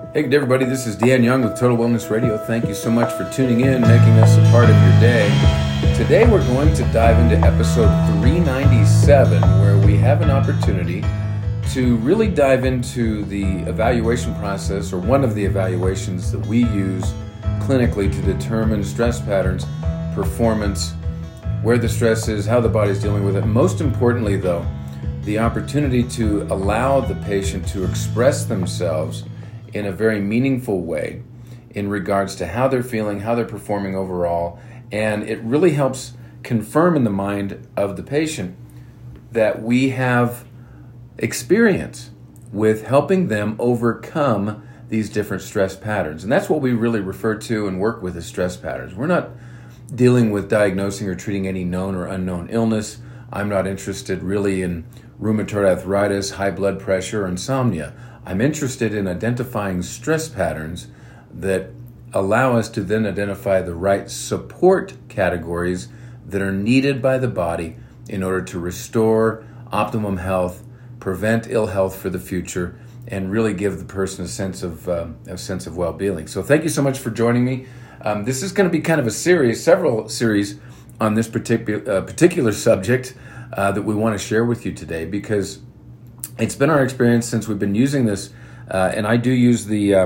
Hey everybody, this is Dan Young with Total Wellness Radio. Thank you so much for tuning in, making us a part of your day. Today we're going to dive into episode 397, where we have an opportunity to really dive into the evaluation process, or one of the evaluations that we use clinically to determine stress patterns, performance, where the stress is, how the body's dealing with it. Most importantly though, the opportunity to allow the patient to express themselves in a very meaningful way in regards to how they're feeling, how they're performing overall, and it really helps confirm in the mind of the patient that we have experience with helping them overcome these different stress patterns. And that's what we really refer to and work with as stress patterns. We're not dealing with diagnosing or treating any known or unknown illness. I'm not interested really in rheumatoid arthritis, high blood pressure, or insomnia. I'm interested in identifying stress patterns that allow us to then identify the right support categories that are needed by the body in order to restore optimum health, prevent ill health for the future, and really give the person a sense of well-being. So thank you so much for joining me. This is going to be kind of a series, several series on this particular subject that we want to share with you today, because it's been our experience since we've been using this, and I do use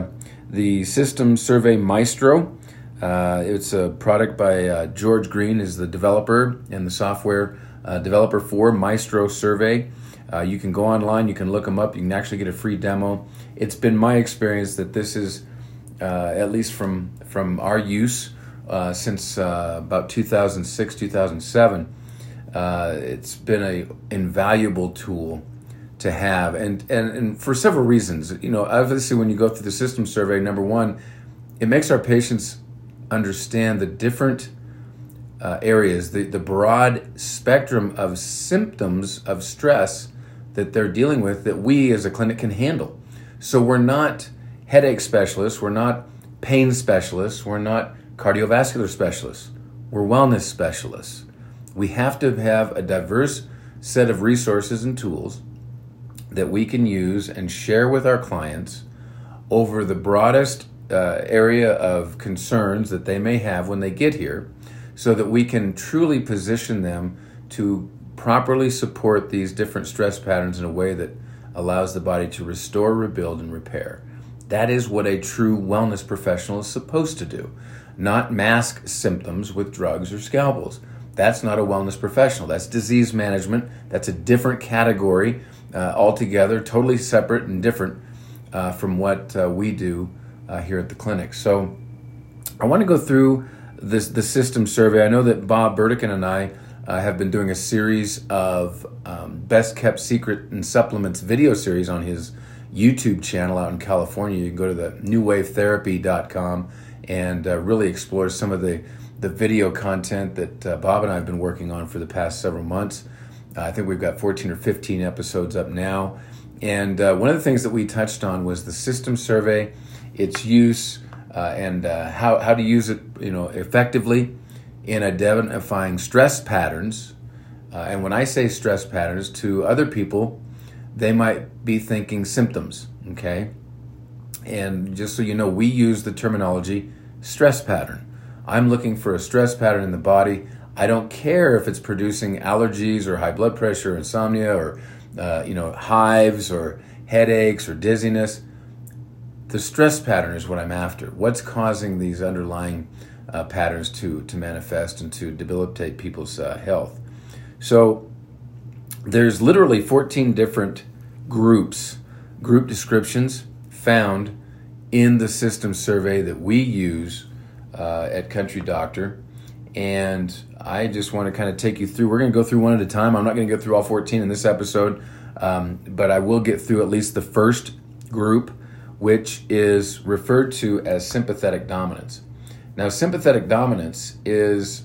the System Survey Maestro. It's a product by George Green, is the developer and the software developer for Maestro Survey. You can go online, you can look them up, you can actually get a free demo. It's been my experience that this is, at least from our use since about 2006, 2007, it's been an invaluable tool to have, and for several reasons. You know, obviously when you go through the system survey, number one, it makes our patients understand the different areas, the broad spectrum of symptoms of stress that they're dealing with that we as a clinic can handle. So we're not headache specialists, we're not pain specialists, we're not cardiovascular specialists, we're wellness specialists. We have to have a diverse set of resources and tools that we can use and share with our clients over the broadest area of concerns that they may have when they get here, so that we can truly position them to properly support these different stress patterns in a way that allows the body to restore, rebuild, and repair. That is what a true wellness professional is supposed to do, not mask symptoms with drugs or scalpels. That's not a wellness professional. That's disease management. That's a different category altogether, totally separate and different from what we do here at the clinic. So I want to go through the system survey. I know that Bob Burdikin and I have been doing a series of best kept secret and supplements video series on his YouTube channel out in California. You can go to the newwavetherapy.com and really explore some of the video content that Bob and I have been working on for the past several months. I think we've got 14 or 15 episodes up now. And one of the things that we touched on was the system survey, its use, and how to use it, effectively in identifying stress patterns. And when I say stress patterns, to other people, they might be thinking symptoms, okay? And just so you know, we use the terminology stress pattern. I'm looking for a stress pattern in the body. I don't care if it's producing allergies or high blood pressure, or insomnia, or hives or headaches or dizziness. The stress pattern is what I'm after. What's causing these underlying patterns to manifest and to debilitate people's health? So there's literally 14 different group descriptions found in the system survey that we use at Country Doctor. And I just want to kind of take you through. We're going to go through one at a time. I'm not going to go through all 14 in this episode, but I will get through at least the first group, which is referred to as sympathetic dominance. Now, sympathetic dominance is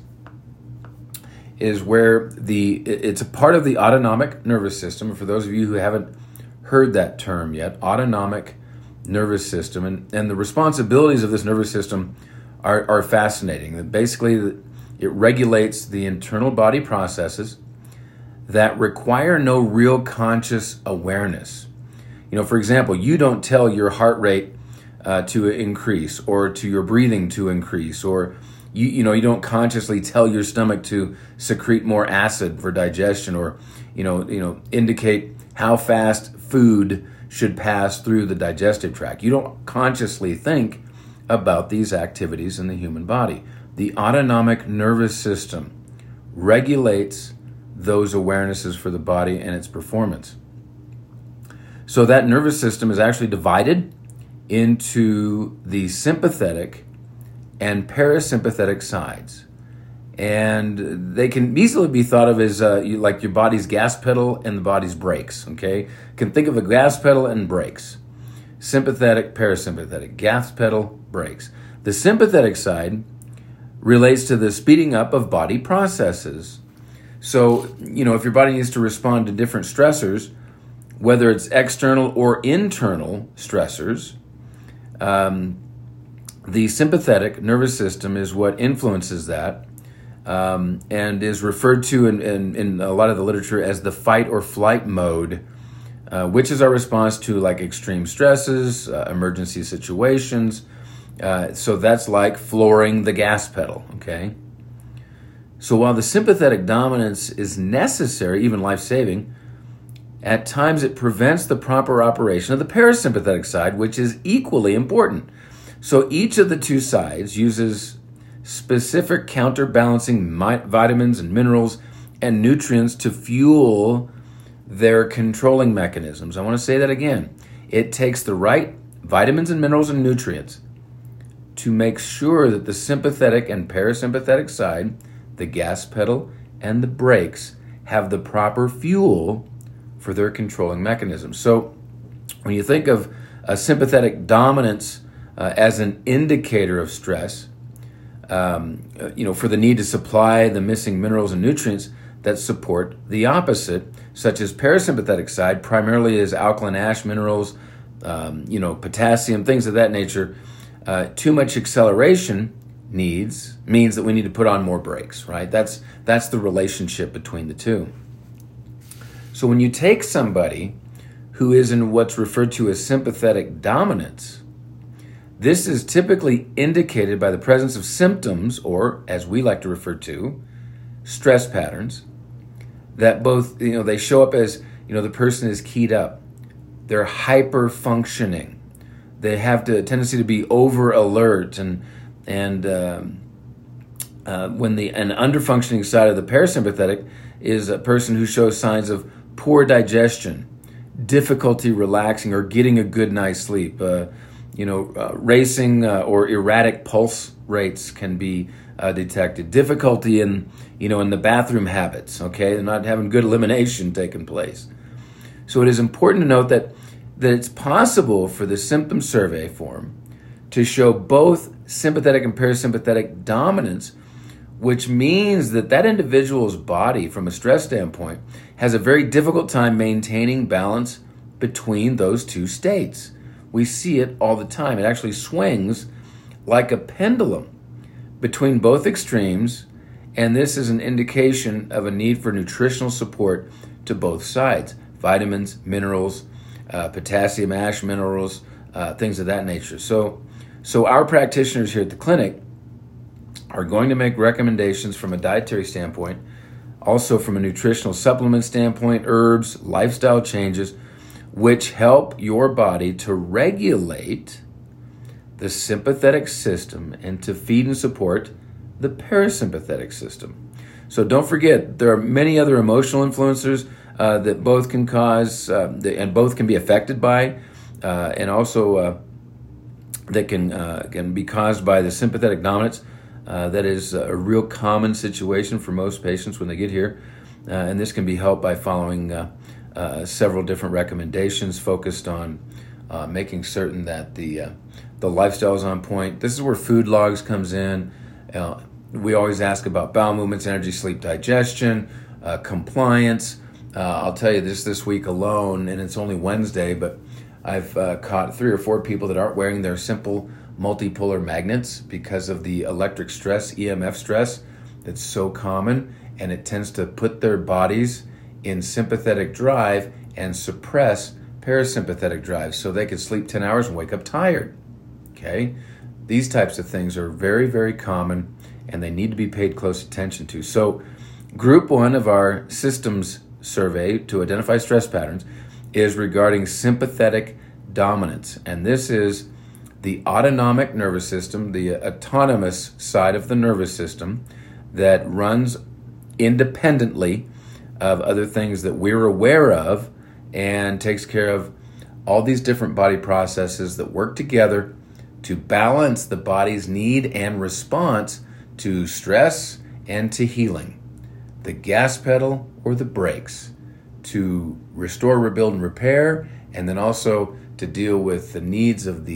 where it's a part of the autonomic nervous system. For those of you who haven't heard that term yet, autonomic nervous system, and the responsibilities of this nervous system are fascinating. Basically, it regulates the internal body processes that require no real conscious awareness. For example, you don't tell your heart rate to increase, or to your breathing to increase, or you don't consciously tell your stomach to secrete more acid for digestion, or indicate how fast food should pass through the digestive tract. You don't consciously think about these activities in the human body. The autonomic nervous system regulates those awarenesses for the body and its performance. So that nervous system is actually divided into the sympathetic and parasympathetic sides. And they can easily be thought of as like your body's gas pedal and the body's brakes, okay? You can think of a gas pedal and brakes. Sympathetic, parasympathetic, gas pedal, brakes. The sympathetic side relates to the speeding up of body processes. So, if your body needs to respond to different stressors, whether it's external or internal stressors, the sympathetic nervous system is what influences that, and is referred to in a lot of the literature as the fight or flight mode, which is our response to like extreme stresses, emergency situations. So that's like flooring the gas pedal, okay? So while the sympathetic dominance is necessary, even life-saving, at times it prevents the proper operation of the parasympathetic side, which is equally important. So each of the two sides uses specific counterbalancing vitamins and minerals and nutrients to fuel their controlling mechanisms. I want to say that again. It takes the right vitamins and minerals and nutrients to make sure that the sympathetic and parasympathetic side, the gas pedal and the brakes, have the proper fuel for their controlling mechanisms. So when you think of a sympathetic dominance as an indicator of stress, for the need to supply the missing minerals and nutrients that support the opposite, such as parasympathetic side, primarily as alkaline ash minerals, potassium, things of that nature. Too much acceleration means that we need to put on more brakes, right? That's the relationship between the two. So when you take somebody who is in what's referred to as sympathetic dominance, this is typically indicated by the presence of symptoms, or as we like to refer to, stress patterns, that both, they show up as, the person is keyed up. They're hyper functioning. They have a tendency to be over alert, and when an under functioning side of the parasympathetic is a person who shows signs of poor digestion, difficulty relaxing or getting a good night's sleep. Racing or erratic pulse rates can be detected. Difficulty in the bathroom habits. Okay, they're not having good elimination taking place. So it is important to note that it's possible for the symptom survey form to show both sympathetic and parasympathetic dominance, which means that individual's body, from a stress standpoint, has a very difficult time maintaining balance between those two states. We see it all the time. It actually swings like a pendulum between both extremes, and this is an indication of a need for nutritional support to both sides. Vitamins, minerals, potassium ash minerals, things of that nature. So our practitioners here at the clinic are going to make recommendations from a dietary standpoint, also from a nutritional supplement standpoint, herbs, lifestyle changes, which help your body to regulate the sympathetic system and to feed and support the parasympathetic system. So don't forget, there are many other emotional influencers that both can cause, and both can be affected by, and also that can be caused by the sympathetic dominance. That is a real common situation for most patients when they get here. And this can be helped by following several different recommendations focused on making certain that the lifestyle is on point. This is where food logs comes in. We always ask about bowel movements, energy, sleep, digestion, compliance. I'll tell you this week alone, and it's only Wednesday, but I've caught 3 or 4 people that aren't wearing their simple multipolar magnets because of the electric stress, EMF stress, that's so common, and it tends to put their bodies in sympathetic drive and suppress parasympathetic drive, so they could sleep 10 hours and wake up tired. Okay? These types of things are very, very common, and they need to be paid close attention to. So, group one of our systems survey to identify stress patterns is regarding sympathetic dominance. And this is the autonomic nervous system, the autonomous side of the nervous system that runs independently of other things that we're aware of and takes care of all these different body processes that work together to balance the body's need and response to stress and to healing. The gas pedal or the brakes to restore, rebuild, and repair, and then also to deal with the needs of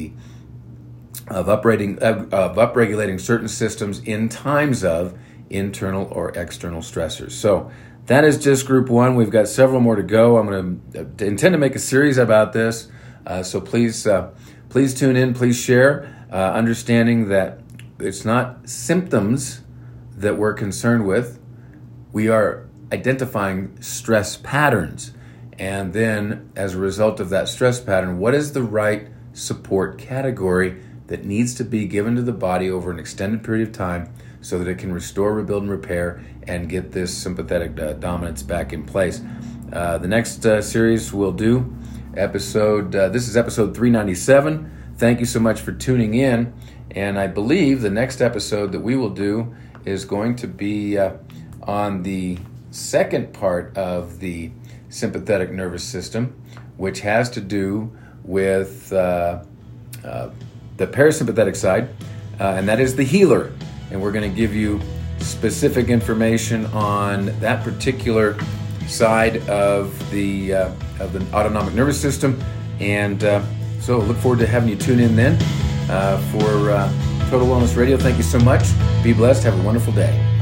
upregulating certain systems in times of internal or external stressors. So that is just group one. We've got several more to go. I'm going to intend to make a series about this. So please tune in. Please share, understanding that it's not symptoms that we're concerned with. We are identifying stress patterns. And then as a result of that stress pattern, what is the right support category that needs to be given to the body over an extended period of time so that it can restore, rebuild, and repair and get this sympathetic dominance back in place. The next series we'll do, this is episode 397. Thank you so much for tuning in. And I believe the next episode that we will do is going to be on the second part of the sympathetic nervous system, which has to do with the parasympathetic side, and that is the healer. And we're going to give you specific information on that particular side of the autonomic nervous system. And so look forward to having you tune in then for Total Wellness Radio. Thank you so much. Be blessed. Have a wonderful day.